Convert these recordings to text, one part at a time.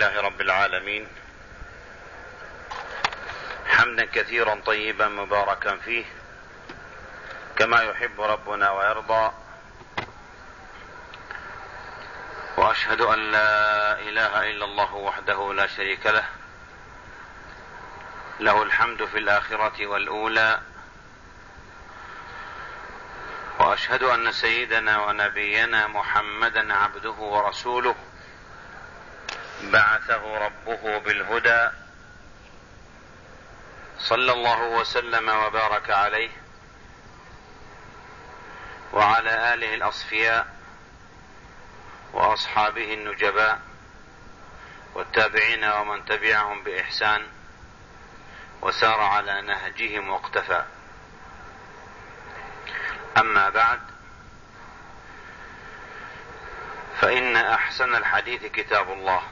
لله رب العالمين، حمدا كثيرا طيبا مباركا فيه كما يحب ربنا ويرضى. وأشهد أن لا إله إلا الله وحده لا شريك له، له الحمد في الآخرة والأولى. وأشهد أن سيدنا ونبينا محمدا عبده ورسوله، بعثه ربه بالهدى، صلى الله وسلم وبارك عليه وعلى آله الأصفياء وأصحابه النجباء والتابعين ومن تبعهم بإحسان وسار على نهجهم واقتفى. أما بعد، فإن أحسن الحديث كتاب الله،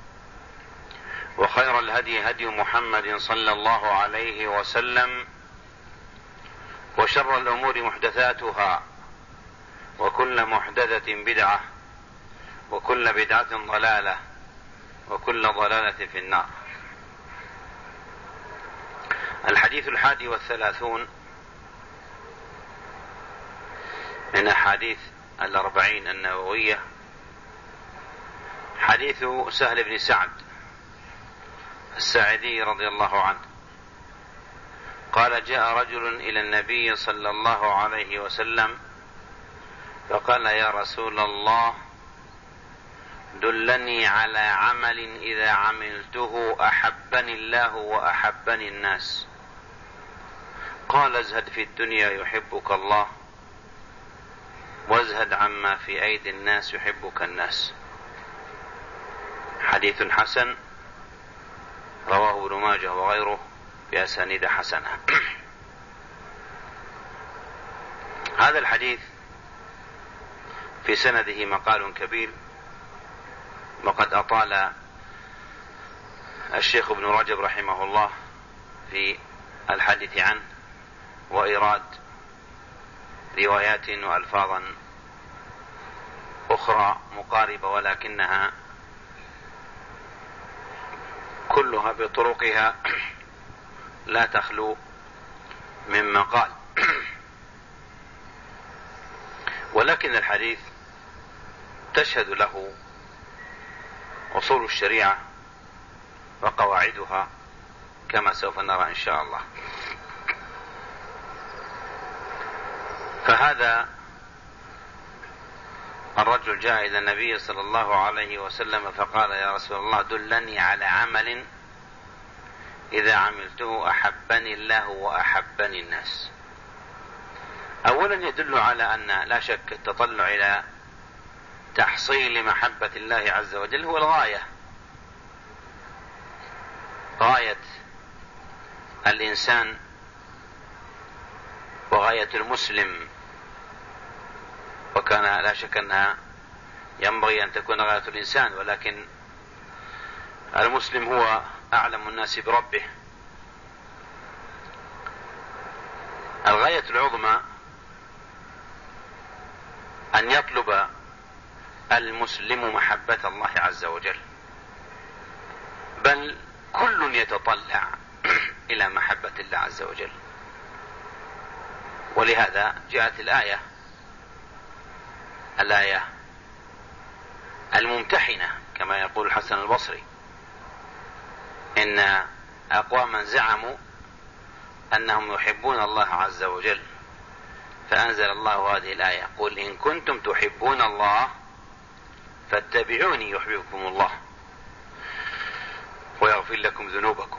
وخير الهدي هدي محمد صلى الله عليه وسلم، وشر الأمور محدثاتها، وكل محدثة بدعة، وكل بدعة ضلالة، وكل ضلالة في النار. الحديث 31 من أحاديث 40 النووية، حديث سهل بن سعد الساعدي رضي الله عنه قال: جاء رجل إلى النبي صلى الله عليه وسلم فقال: يا رسول الله، دلني على عمل إذا عملته أحبني الله وأحبني الناس. قال: ازهد في الدنيا يحبك الله، وازهد عما في أيدي الناس يحبك الناس. حديث حسن، رواه ابن ماجه وغيره بأسانيد حسنة. هذا الحديث في سنده مقال كبير، وقد أطال الشيخ ابن رجب رحمه الله في الحديث عنه وإيراد روايات وألفاظا أخرى مقاربة، ولكنها كلها بطرقها لا تخلو من مقال. ولكن الحديث تشهد له أصول الشريعة وقواعدها كما سوف نرى إن شاء الله. فهذا الرجل جاء إلى النبي صلى الله عليه وسلم فقال: يا رسول الله، دلني على عمل إذا عملته أحبني الله وأحبني الناس. أولا يدل على أن لا شك التطلع إلى تحصيل محبة الله عز وجل هو الغاية، غاية الإنسان وغاية المسلم، وكان لا شك أنها ينبغي أن تكون غاية الإنسان، ولكن المسلم هو أعلم الناس بربه. الغاية العظمى أن يطلب المسلم محبة الله عز وجل، بل كل يتطلع إلى محبة الله عز وجل. ولهذا جاءت الآية الممتحنة كما يقول الحسن البصري: إن أقواما زعموا أنهم يحبون الله عز وجل، فأنزل الله هذه الآية: قل إن كنتم تحبون الله فاتبعوني يحببكم الله ويغفر لكم ذنوبكم.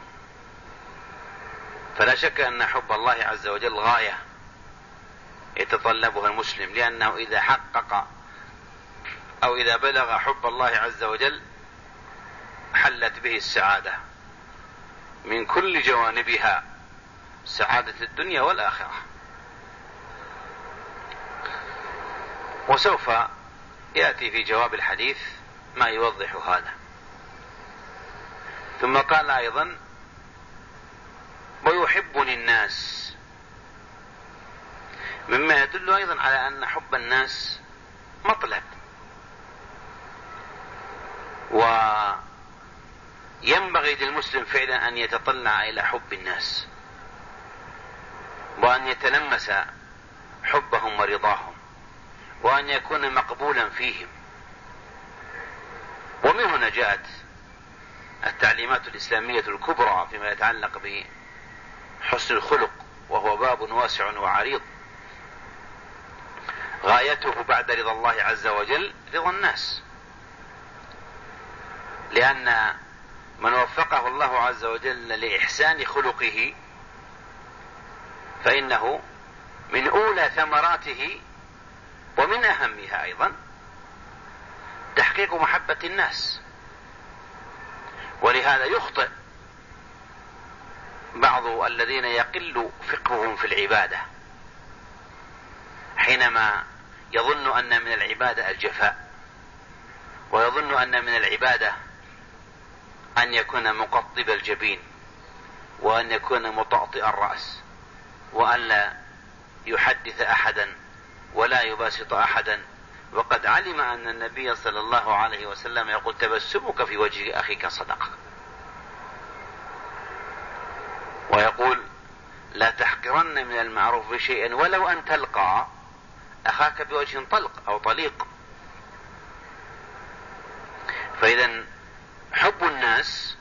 فلا شك أن حب الله عز وجل غاية يتطلبها المسلم، لأنه إذا حقق أو إذا بلغ حب الله عز وجل حلت به السعادة من كل جوانبها، سعادة الدنيا والآخرة. وسوف يأتي في جواب الحديث ما يوضح هذا. ثم قال أيضا: ويحبني الناس، مما يدل أيضا على أن حب الناس مطلب، ينبغي للمسلم فعلا أن يتطلع إلى حب الناس، وأن يتلمس حبهم ورضاهم، وأن يكون مقبولا فيهم. ومن هنا جاءت التعليمات الإسلامية الكبرى فيما يتعلق بحسن الخلق، وهو باب واسع وعريض، غايته بعد رضا الله عز وجل رضا الناس، لأن من وفقه الله عز وجل لإحسان خلقه فإنه من أولى ثمراته ومن أهمها أيضا تحقيق محبة الناس. ولهذا يخطئ بعض الذين يقل فقههم في العبادة حينما يظن أن من العبادة الجفاء، ويظن أن من العبادة أن يكون مقطب الجبين، وأن يكون مطأطئ الرأس، وأن لا يحدث أحدا ولا يباسط أحدا، وقد علم أن النبي صلى الله عليه وسلم يقول: تبسمك في وجه أخيك صدقة. ويقول: لا تحقرن من المعروف شيئا ولو أن تلقى أخاك بوجه طلق أو طليق. فإذا حب الناس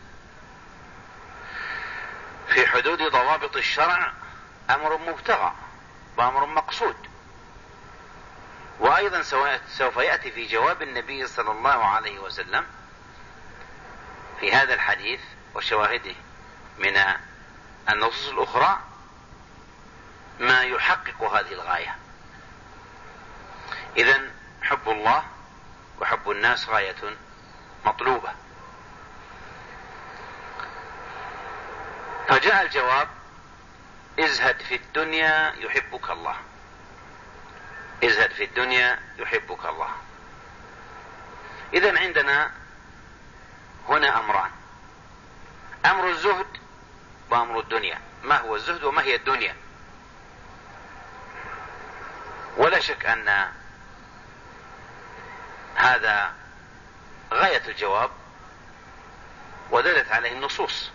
في حدود ضوابط الشرع أمر مبتغى وأمر مقصود. وأيضا سوف يأتي في جواب النبي صلى الله عليه وسلم في هذا الحديث وشواهده من النصوص الأخرى ما يحقق هذه الغاية. إذن حب الله وحب الناس غاية مطلوبة. فجاء الجواب: ازهد في الدنيا يحبك الله. ازهد في الدنيا يحبك الله. إذن عندنا هنا أمران: أمر الزهد وأمر الدنيا. ما هو الزهد وما هي الدنيا؟ ولا شك أن هذا غاية الجواب ودلت عليه النصوص.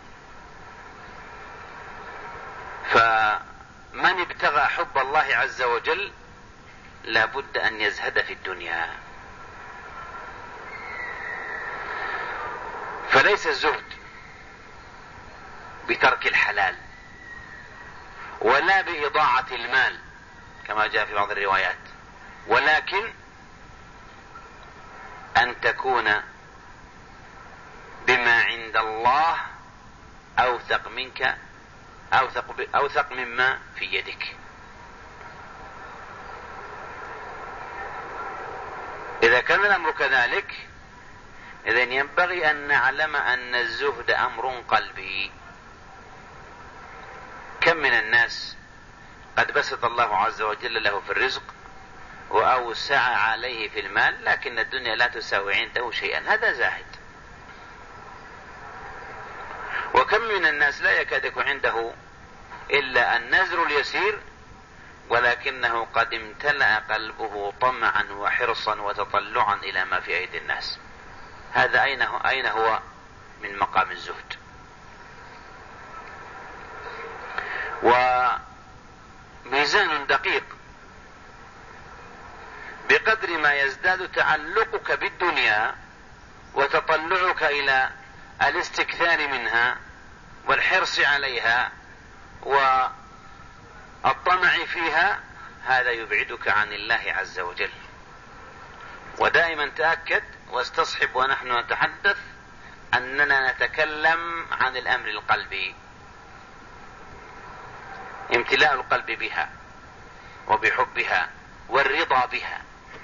فمن ابتغى حب الله عز وجل لا بد أن يزهد في الدنيا. فليس الزهد بترك الحلال ولا بإضاعة المال كما جاء في بعض الروايات، ولكن أن تكون بما عند الله أوثق منك، أوثق مما في يدك. إذا كان الأمر كذلك إذن ينبغي أن نعلم أن الزهد أمر قلبي. كم من الناس قد بسط الله عز وجل له في الرزق وأوسع عليه في المال، لكن الدنيا لا تساوي عنده شيئا، هذا زاهد. وكم من الناس لا يكاد يكون عنده إلا النزر اليسير، ولكنه قد امتلأ قلبه طمعا وحرصا وتطلعا إلى ما في أيدي الناس. هذا أين هو من مقام الزهد؟ وميزان دقيق بقدر ما يزداد تعلقك بالدنيا وتطلعك إلى الاستكثار منها والحرص عليها والطمع فيها، هذا يبعدك عن الله عز وجل. ودائما تأكد واستصحب ونحن نتحدث أننا نتكلم عن الأمر القلبي، امتلاء القلب بها وبحبها والرضا بها.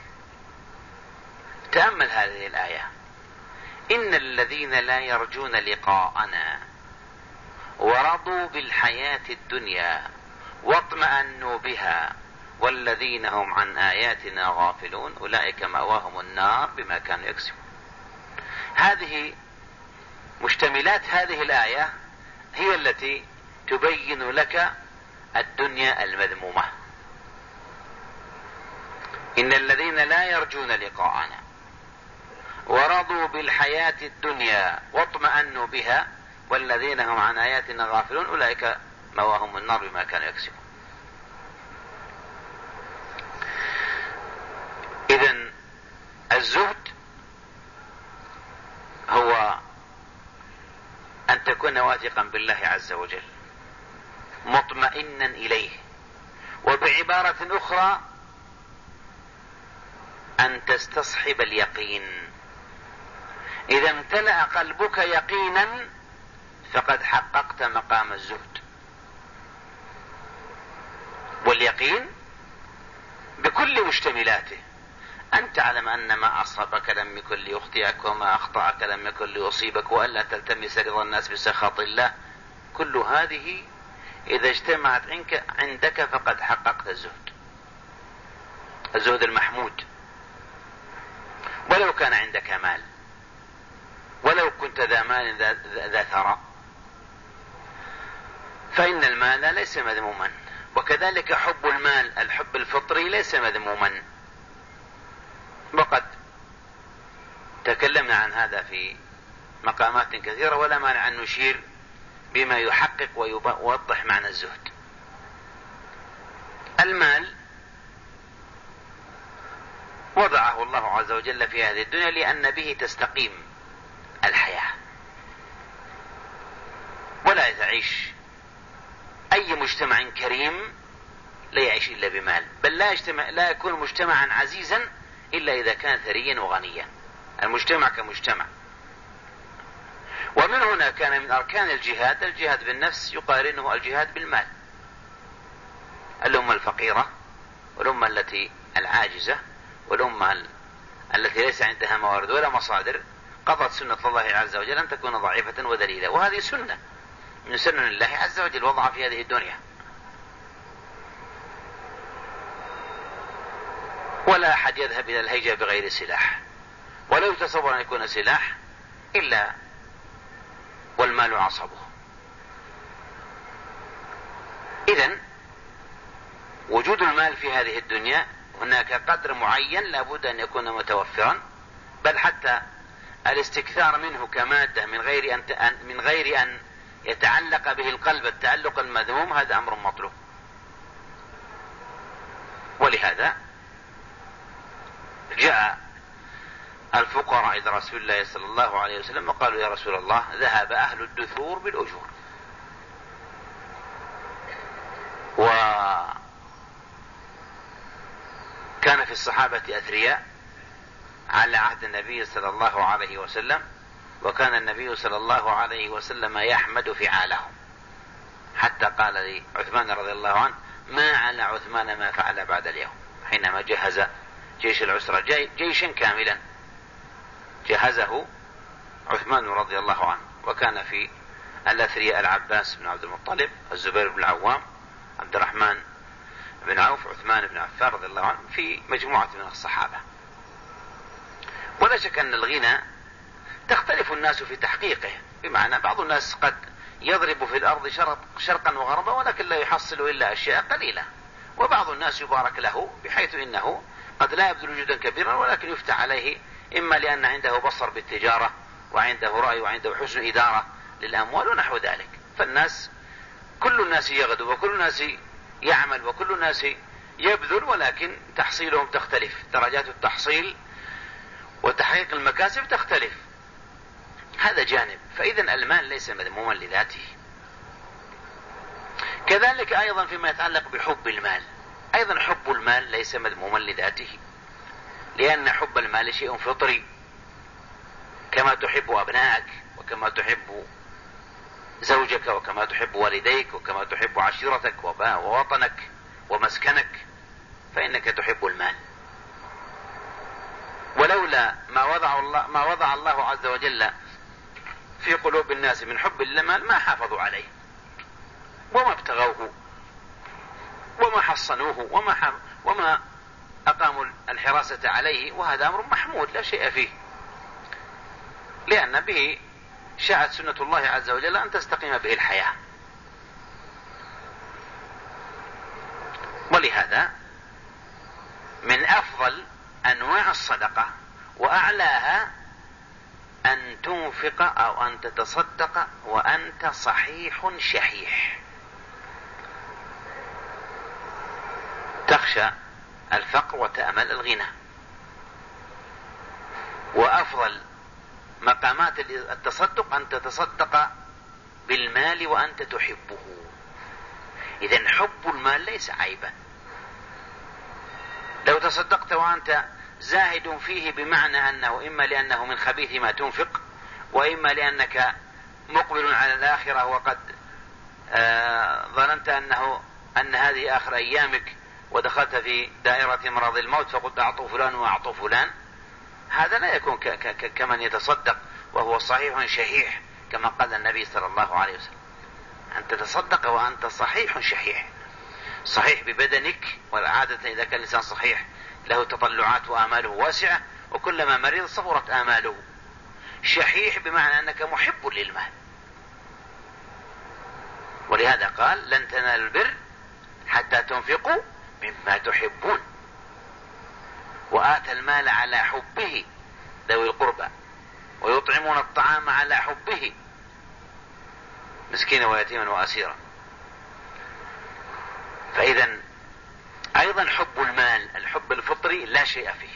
تأمل هذه الآية: إن الذين لا يرجون لقاءنا ورضوا بالحياة الدنيا واطمأنوا بها والذين هم عن آياتنا غافلون أولئك مأواهم النار بما كانوا يكسبون. هذه مشتملات هذه الآية هي التي تبين لك الدنيا المذمومة. إن الذين لا يرجون لقاءنا ورضوا بالحياة الدنيا واطمأنوا بها والذين هم عن آياتنا غافلون أولئك مواهم النار بما كانوا يكسبون. إذن الزهد هو أن تكون واثقا بالله عز وجل مطمئنا إليه، وبعبارة أخرى أن تستصحب اليقين. إذا امتلأ قلبك يقينا فقد حققت مقام الزهد. واليقين بكل مشتملاته، أن تعلم أن ما أصابك لم يكن ليخطئك وما أخطأك لم يكن ليصيبك وألا تلتمس رضا الناس بسخط الله. كل هذه إذا اجتمعت عندك فقد حققت الزهد، الزهد المحمود. ولو كان عندك مال، ولو كنت ذا مال ذا ثراء، فإن المال ليس مذموما، وكذلك حب المال الحب الفطري ليس مذموما. وقد تكلمنا عن هذا في مقامات كثيرة، ولا مانع أن نشير بما يحقق ويوضح معنى الزهد. المال وضعه الله عز وجل في هذه الدنيا لأن به تستقيم الحياة، ولا تعيش أي مجتمع كريم لا يعيش إلا بمال، بل لا يكون مجتمعا عزيزا إلا إذا كان ثريا وغنيا، المجتمع كمجتمع. ومن هنا كان من أركان الجهاد بالنفس يقارنه الجهاد بالمال. الأمة الفقيرة والأمة التي العاجزة والأمة التي ليس عندها موارد ولا مصادر قضت سنة الله عز وجل أن تكون ضعيفة وذليلة، وهذه سنة من سنن الله عز وجل وضعها في هذه الدنيا. ولا أحد يذهب إلى الهيجة بغير سلاح، ولا يتصور أن يكون سلاح إلا والمال عصبه. إذن وجود المال في هذه الدنيا هناك قدر معين لابد أن يكون متوفرا، بل حتى الاستكثار منه كمادة من غير أن يتعلق به القلب التعلق المذموم، هذا أمر مطلوب. ولهذا جاء الفقراء إلى رسول الله صلى الله عليه وسلم وقالوا: يا رسول الله، ذهب أهل الدثور بالأجور، وكان في الصحابة أثرياء على عهد النبي صلى الله عليه وسلم، وكان النبي صلى الله عليه وسلم يحمد فعالهم، حتى قال لعثمان رضي الله عنه: ما على عثمان ما فعل بعد اليوم، حينما جهز جيش العسرة جيشا كاملا جهزه عثمان رضي الله عنه. وكان في الأثرياء العباس بن عبد المطلب، الزبير بن العوام، عبد الرحمن بن عوف، عثمان بن عفان رضي الله عنه، في مجموعة من الصحابة. ولا شك أن الغنى تختلف الناس في تحقيقه، بمعنى بعض الناس قد يضرب في الأرض شرقا وغربا ولكن لا يحصل إلا أشياء قليلة، وبعض الناس يبارك له بحيث إنه قد لا يبذل جهدا كبيرا ولكن يفتح عليه، إما لأن عنده بصر بالتجارة وعنده رأي وعنده حسن إدارة للأموال ونحو ذلك. فالناس كل الناس يغدو وكل الناس يعمل وكل الناس يبذل، ولكن تحصيلهم تختلف، درجات التحصيل وتحقيق المكاسب تختلف. هذا جانب. فإذا المال ليس مذموما لذاته. كذلك أيضا فيما يتعلق بحب المال، أيضا حب المال ليس مذموما لذاته، لأن حب المال شيء فطري، كما تحب أبنائك وكما تحب زوجك وكما تحب والديك وكما تحب عشيرتك ووطنك ومسكنك، فإنك تحب المال. ولولا ما وضع الله عز وجل في قلوب الناس من حب المال ما حافظوا عليه وما ابتغوه وما حصنوه وما أقاموا الحراسة عليه، وهذا أمر محمود لا شيء فيه، لأن به شاءت سنة الله عز وجل أن تستقيم به الحياة. ولهذا من أفضل أنواع الصدقة وأعلاها تنفق أو أن تتصدق وأنت صحيح شحيح. تخشى الفقر وتأمل الغنى. وأفضل مقامات التصدق أن تتصدق بالمال وأنت تحبه. إذن حب المال ليس عيبا. لو تصدقت وأنت زاهد فيه بمعنى أنه إما لأنه من خبيث ما تنفق، وإما لأنك مقبل على الآخرة وقد ظننت أن هذه آخر أيامك ودخلت في دائرة مرض الموت فقلت أعطوا فلان وأعطوا فلان، هذا لا يكون كمن يتصدق وهو صحيح شحيح كما قال النبي صلى الله عليه وسلم: أن تتصدق وأنت صحيح شحيح. صحيح ببدنك، والعادة إذا كان الإنسان صحيح له تطلعات وآماله واسعة، وكلما مريض صغرت آماله. شحيح بمعنى أنك محب للمال، ولهذا قال: لن تنالوا البر حتى تنفقوا مما تحبون. وآتى المال على حبه ذوي القربى ويطعمون الطعام على حبه مسكينا ويتيما وأسيرا. فإذا أيضا حب المال، الحب الفطري لا شيء فيه.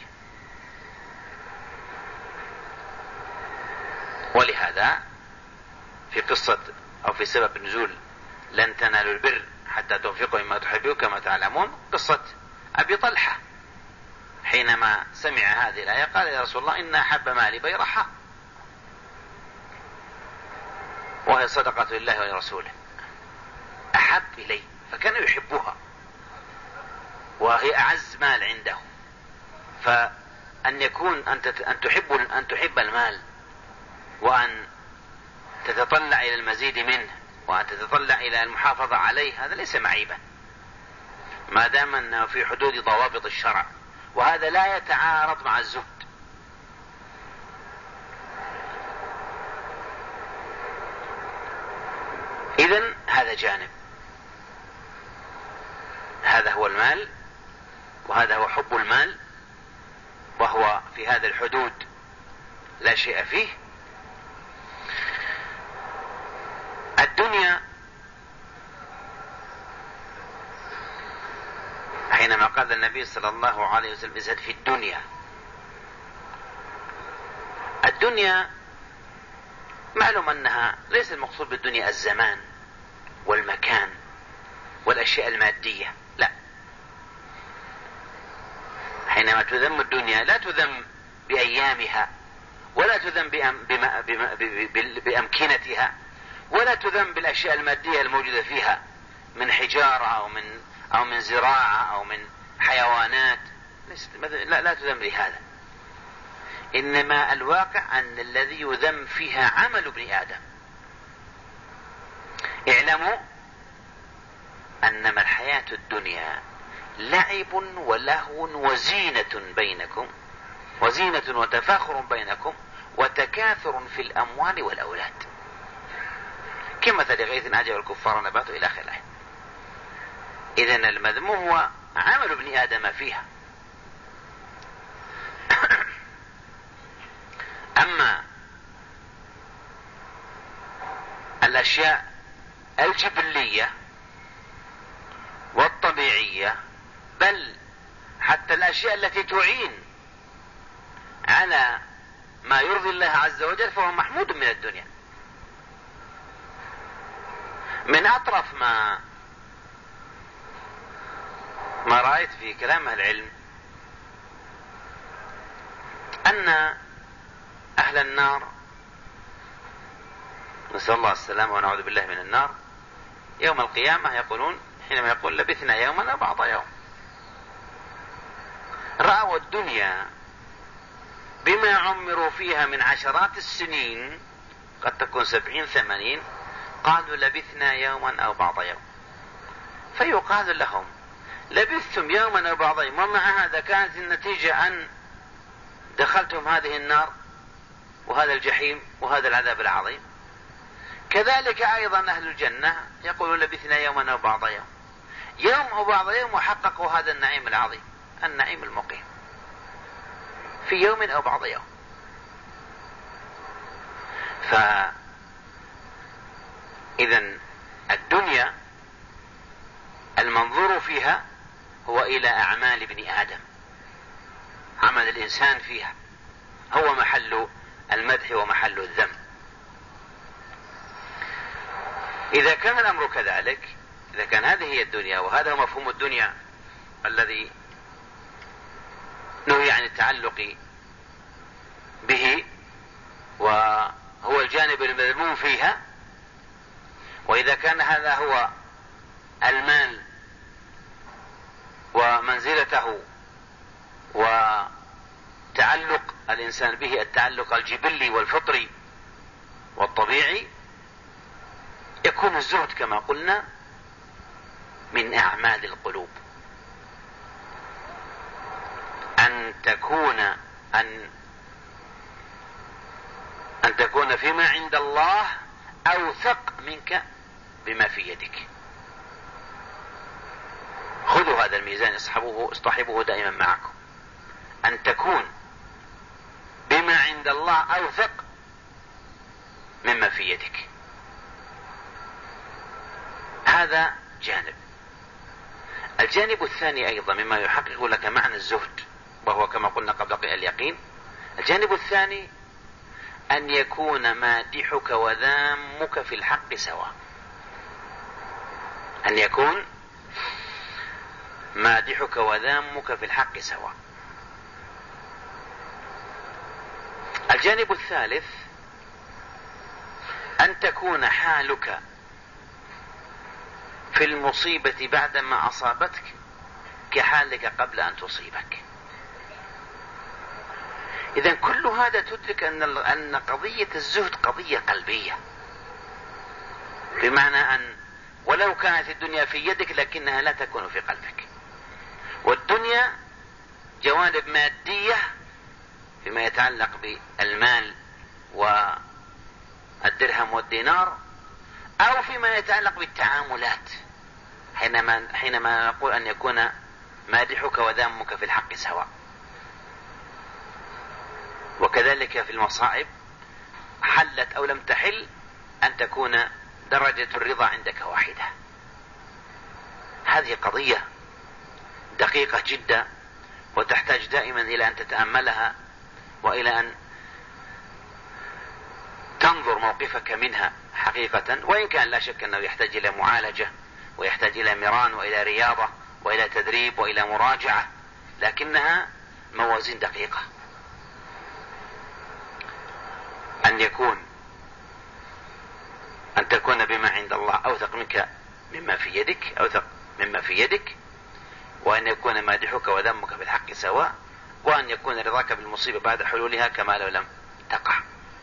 ولهذا في قصة أو في سبب نزول لن تنالوا البر حتى تنفقوا مما تحبون كما تعلمون، قصة أبي طلحة حينما سمع هذه الآية قال: يا رسول الله إن أحب مالي بيرحاء، وهي صدقة لله ولرسوله. أحب إليه، فكان يحبها وهي أعز مال عنده. فأن يكون أن تحب المال وأن تتطلع إلى المزيد منه وأن تتطلع إلى المحافظة عليه، هذا ليس معيبا ما دام أنه في حدود ضوابط الشرع، وهذا لا يتعارض مع الزهد. إذن هذا جانب، هذا هو المال، وهذا هو حب المال، وهو في هذا الحدود لا شيء فيه. الدنيا حينما قال النبي صلى الله عليه وسلم: ازهد في الدنيا. الدنيا معلوم أنها ليس المقصود بالدنيا الزمان والمكان والأشياء المادية، لا. حينما تذم الدنيا لا تذم بأيامها، ولا تذم بأمكنتها، ولا تذم بالأشياء المادية الموجودة فيها من حجارة أو من زراعة أو من حيوانات، لا تذم لهذا. إنما الواقع أن الذي يذم فيها عمل ابن آدم. اعلموا أنما الحياة الدنيا لعب ولهو وزينة بينكم، وزينة وتفاخر بينكم وتكاثر في الأموال والأولاد كمثل غيث أعجب الكفار نباته إلى آخر الآية. إذن المذموم هو عمل ابن آدم فيها. أما الأشياء الجبلية والطبيعية، بل حتى الأشياء التي تعين على ما يرضي الله عز وجل، فهو محمود من الدنيا. من أطرف ما رأيت في كلام العلم أن أهل النار، نسأل الله السلامة ونعوذ بالله من النار، يوم القيامة يقولون حينما يقول لبثنا يوما أو بعض يوم، رأوا الدنيا بما عمروا فيها من عشرات السنين، قد تكون 70-80، قالوا لبثنا يوما أو بعض يوم. فيقال لهم: لبثتم يوما أو بعض يوم، ومع هذا كانت النتيجة أن دخلتم هذه النار وهذا الجحيم وهذا العذاب العظيم. كذلك أيضا أهل الجنة يقولون لبثنا يوما أو بعض يوم، يوم أو بعض يوم، وحققوا هذا النعيم العظيم، النعيم المقيم في يوم أو بعض يوم. فإذا الدنيا المنظور فيها هو إلى أعمال ابن آدم، عمل الإنسان فيها هو محل المدح ومحل الذم. إذا كان الأمر كذلك، إذا كان هذه هي الدنيا وهذا هو مفهوم الدنيا الذي نهي عن التعلق به وهو الجانب المذموم فيها، وإذا كان هذا هو المال ومنزلته وتعلق الإنسان به التعلق الجبلي والفطري والطبيعي، يكون الزهد كما قلنا من أعمال القلوب، أن تكون فيما عند الله أوثق منك بما في يدك. خذوا هذا الميزان، اصطحبوه دائما معكم، أن تكون بما عند الله أوثق مما في يدك. هذا جانب. الجانب الثاني أيضا مما يحقق لك معنى الزهد، وهو كما قلنا قبل اليقين. الجانب الثاني أن يكون مادحك وذامك في الحق سواء، أن يكون مادحك وذامك في الحق سواء. الجانب الثالث أن تكون حالك في المصيبة بعدما أصابتك كحالك قبل أن تصيبك. إذن كل هذا تدرك أن قضية الزهد قضية قلبية، بمعنى أن ولو كانت الدنيا في يدك لكنها لا تكون في قلبك. والدنيا جوانب مادية فيما يتعلق بالمال والدرهم والدينار، أو فيما يتعلق بالتعاملات، حينما نقول أن يكون مادحك وذامك في الحق سواء. وكذلك في المصائب، حلت أو لم تحل، أن تكون درجة الرضا عندك واحدة. هذه قضية دقيقة جدا، وتحتاج دائما إلى أن تتأملها وإلى أن تنظر موقفك منها حقيقة. وإن كان لا شك أنه يحتاج إلى معالجة، ويحتاج إلى مران، وإلى رياضة، وإلى تدريب، وإلى مراجعة، لكنها موازين دقيقة. أن تكون بما عند الله أوثق منك مما في يدك، وأن يكون مادحك وذمك بالحق سواء، وأن يكون رضاك بالمصيبة بعد حلولها كما لو لم تقع.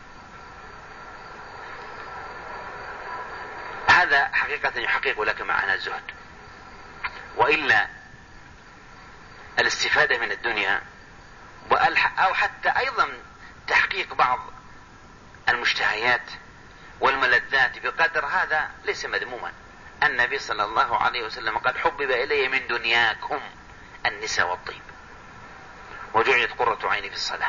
هذا حقيقة يحقق لك معنى الزهد. وإلا الاستفادة من الدنيا أو حتى أيضا تحقيق بعض المشتهيات والملذات بقدر هذا ليس مذموما. النبي صلى الله عليه وسلم قال: حبب إلي من دنياكم النساء والطيب، وجعلت قرة عيني في الصلاة.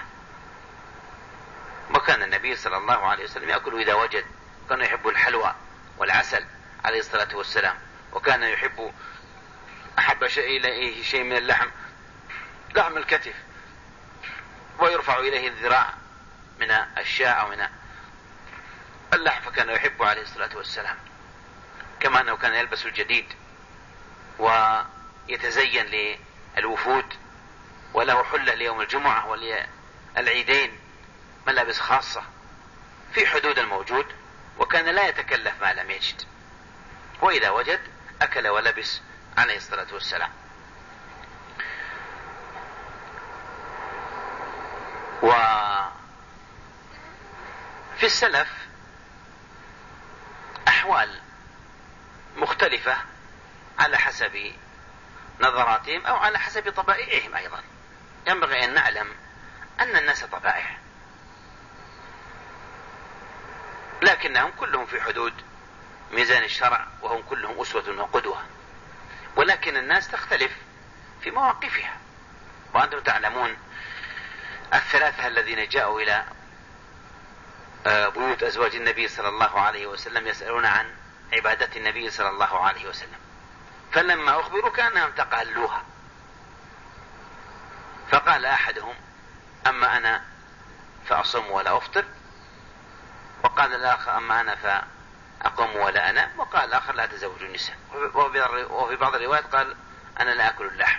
وكان النبي صلى الله عليه وسلم يأكل إذا وجد، كان يحب الحلوى والعسل عليه الصلاة والسلام، وكان يحب أحب شيء إليه شيء من اللحم، لحم الكتف، ويرفع إليه الذراع من الشاة أو من اللحم، فكان يحب عليه الصلاة والسلام. كما أنه كان يلبس الجديد ويتزين للوفود، وله حلة ليوم الجمعة وللعيدين، ملابس خاصة في حدود الموجود، وكان لا يتكلف ما لم يجد، وإذا وجد أكل ولبس عليه الصلاة والسلام. وفي السلف أحوال مختلفة على حسب نظراتهم أو على حسب طبائعهم. أيضا ينبغي أن نعلم أن الناس طبائع، لكنهم كلهم في حدود ميزان الشرع، وهم كلهم أسوة وقدوة، ولكن الناس تختلف في مواقفها. وأنتم تعلمون الثلاثة الذين جاءوا إلى بيوت أزواج النبي صلى الله عليه وسلم يسألون عن عبادة النبي صلى الله عليه وسلم، فلما أخبروا كأنهم تقالوها، فقال أحدهم: أما أنا فأصوم ولا أفطر، وقال الآخر: أما أنا فأقوم ولا أنام، وقال الآخر: لا أتزوج النساء. وفي بعض الروايات قال: أنا لا أكل اللحم.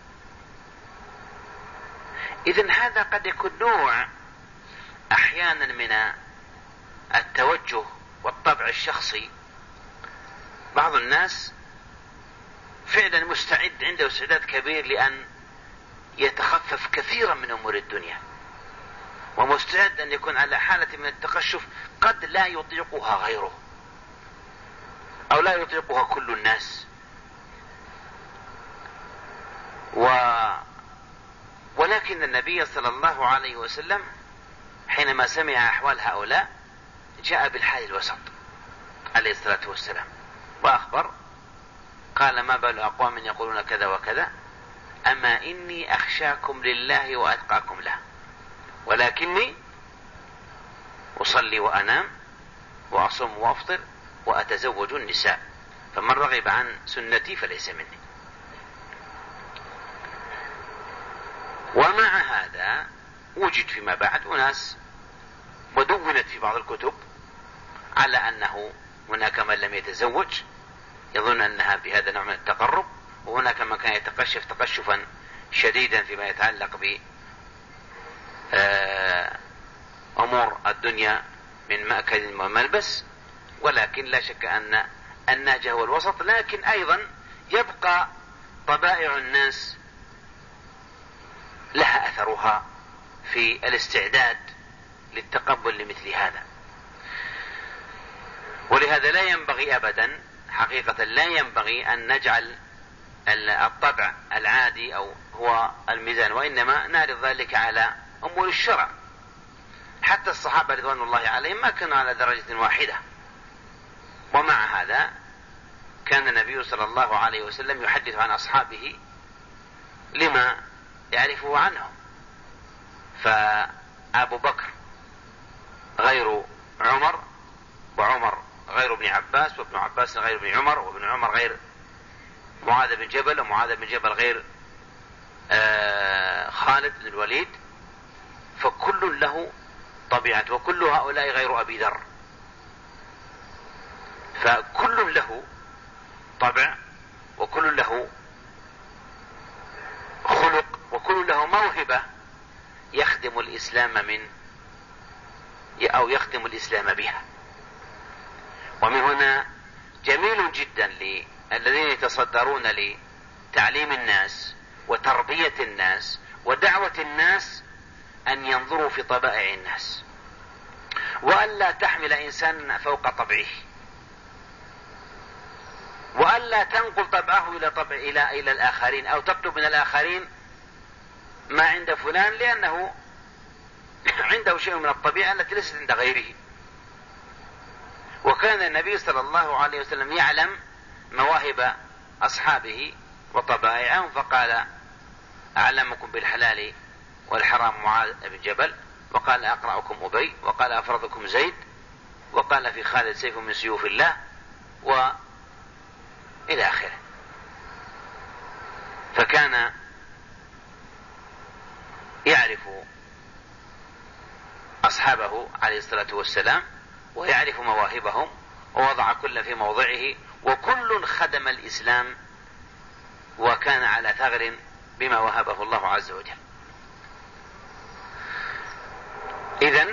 إذن هذا قد يكون نوع أحيانا من التوجه والطبع الشخصي. بعض الناس فعلا مستعد، عنده استعداد كبير لأن يتخفف كثيرا من أمور الدنيا، ومستعد أن يكون على حالة من التقشف قد لا يطيقها غيره أو لا يطيقها كل الناس. ولكن النبي صلى الله عليه وسلم حينما سمع أحوال هؤلاء جاء بالحال الوسط عليه الصلاة والسلام وأخبر، قال: ما بال أقوام يقولون كذا وكذا، أما إني أخشاكم لله وأتقاكم له، ولكني أصلي وأنام وأصوم وأفطر وأتزوج النساء، فمن رغب عن سنتي فليس مني. ومع هذا وجد فيما بعد أناس، ودونت في بعض الكتب على أنه هناك من لم يتزوج يظن أنها بهذا نوع من التقرب، وهناك من كان يتقشف تقشفا شديدا فيما يتعلق بأمور الدنيا من مأكل وملبس. ولكن لا شك أن الناج هو الوسط، لكن أيضا يبقى طبائع الناس لها أثرها في الاستعداد للتقبل لمثل هذا. ولهذا لا ينبغي أبدا، حقيقة لا ينبغي أن نجعل الطبع العادي أو هو الميزان، وإنما نعرض ذلك على أمور الشرع. حتى الصحابة رضوان الله عليهم ما كانوا على درجة واحدة، ومع هذا كان النبي صلى الله عليه وسلم يحدث عن أصحابه لما يعرفه عنهم. فأبو بكر غير عمر، وعمر غير ابن عباس، وابن عباس غير ابن عمر، وابن عمر غير معاذ بن جبل، ومعاذ بن جبل غير خالد بن الوليد، فكل له طبيعة، وكل هؤلاء غير أبي ذر، فكل له طبع، وكل له خلق، وكل له موهبة يخدم الإسلام أو يخدم الإسلام بها. ومن هنا جميل جدا للذين يتصدرون لتعليم الناس وتربية الناس ودعوة الناس أن ينظروا في طبائع الناس، وألا تحمل إنسان فوق طبعه، وألا تنقل طبعه إلى الآخرين، أو تطلب من الآخرين ما عند فلان لأنه عنده شيء من الطبيعة التي ليست عند غيره. وكان النبي صلى الله عليه وسلم يعلم مواهب أصحابه وطبائعهم، فقال: أعلمكم بالحلال والحرام معاذ بن جبل، وقال: أقرأكم أبي، وقال: أفرضكم زيد، وقال في خالد: سيف من سيوف الله، وإلى آخره. فكان يعرف أصحابه عليه الصلاة والسلام، ويعرف مواهبهم، ووضع كل في موضعه، وكل خدم الإسلام وكان على ثغر بما وهبه الله عز وجل. إذن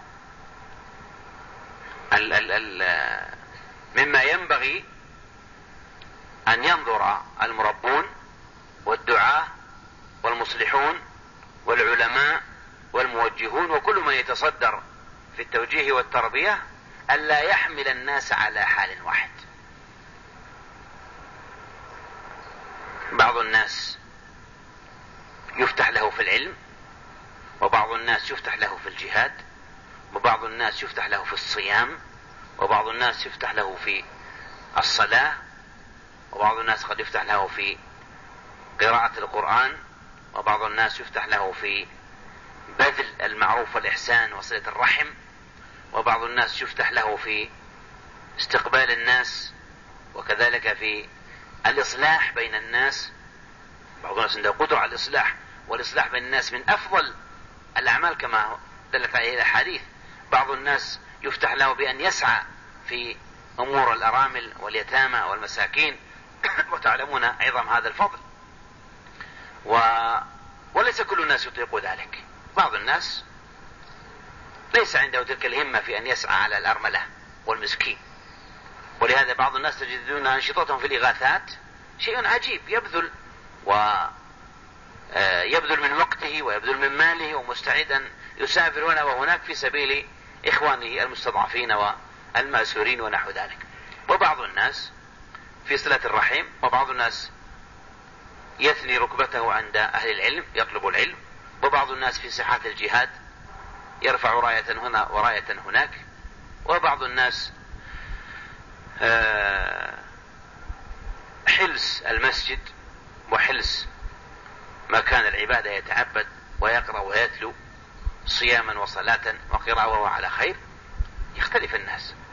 مما ينبغي أن ينظر المربون والدعاة والمصلحون والعلماء والموجهون وكل من يتصدر في التوجيه والتربية ألا يحمل الناس على حال واحد. بعض الناس يفتح له في العلم، وبعض الناس يفتح له في الجهاد، وبعض الناس يفتح له في الصيام، وبعض الناس يفتح له في الصلاة، وبعض الناس قد يفتح له في قراءة القرآن، وبعض الناس يفتح له في بذل المعروف والإحسان وصلة الرحم، وبعض الناس يفتح له في استقبال الناس، وكذلك في الإصلاح بين الناس. بعض الناس عنده قدرة على الإصلاح، والإصلاح بين الناس من أفضل الأعمال كما دلت عليه الأحاديث. بعض الناس يفتح له بأن يسعى في أمور الأرامل واليتامى والمساكين وتعلمون عظم هذا الفضل. وليس كل الناس يطيق ذلك. بعض الناس ليس عنده تلك الهمة في أن يسعى على الأرملة والمسكين، ولهذا بعض الناس تجدون أنشطتهم في الإغاثات شيء عجيب، يبذل من وقته ويبذل من ماله، ومستعدا يسافر هنا وهناك في سبيل إخوانه المستضعفين والمأسورين ونحو ذلك. وبعض الناس في صلة الرحم، وبعض الناس يثني ركبته عند أهل العلم يطلب العلم، وبعض الناس في ساحات الجهاد يرفع راية هنا وراية هناك، وبعض الناس حلس المسجد وحلس مكان العبادة يتعبد ويقرأ ويتلو صياما وصلاة وقراءة وهو على خير. يختلف الناس.